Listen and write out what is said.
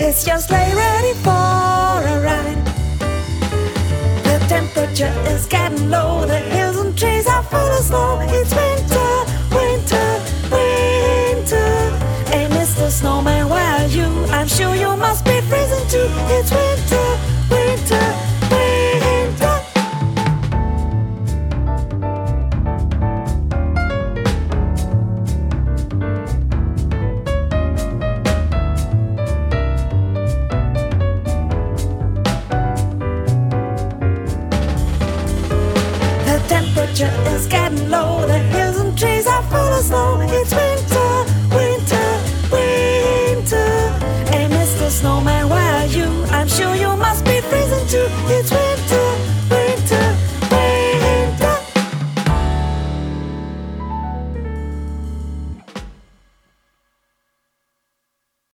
It's just lay ready for a ride. The temperature is getting low. The hills and trees are full of snow. It's winter, winter, winter. Hey, Mr. Snowman, where are you? I'm sure you must be freezing too. It's winter, winter, winter. The temperature is getting low. The hills and trees are full of snow. It's winter, winter, winter. Hey, Mr. Snowman, where are you? I'm sure you must be freezing too. It's winter.